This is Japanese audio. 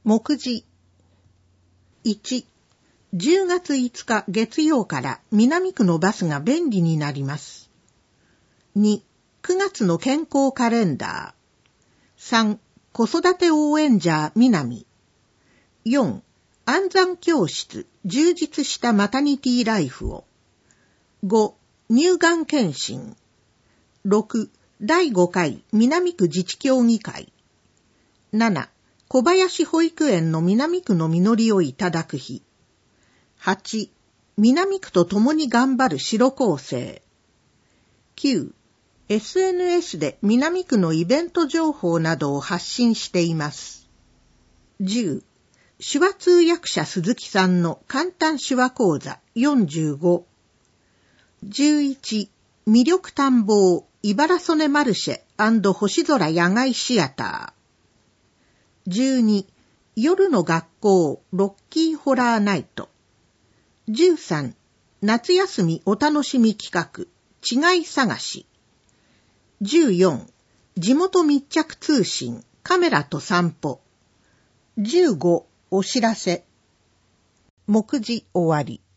目次。1、10月5日月曜から南区のバスが便利になります。2、9月の健康カレンダー。3、子育て応援ジャー南。4、安産教室、充実したマタニティライフを。5、乳がん検診。6、第5回南区自治協議会。7、小林保育園の南区の実りをいただく日。8、南区と共に頑張る白高生。9、SNS で南区のイベント情報などを発信しています。10、手話通訳者鈴木さんの簡単手話講座45。11、魅力探訪茨曽根マルシェ&星空野外シアター。12、夜の学校ロッキーホラーナイト。13、夏休みお楽しみ企画違い探し。14、地元密着通信カメラと散歩。15、お知らせ。目次終わり。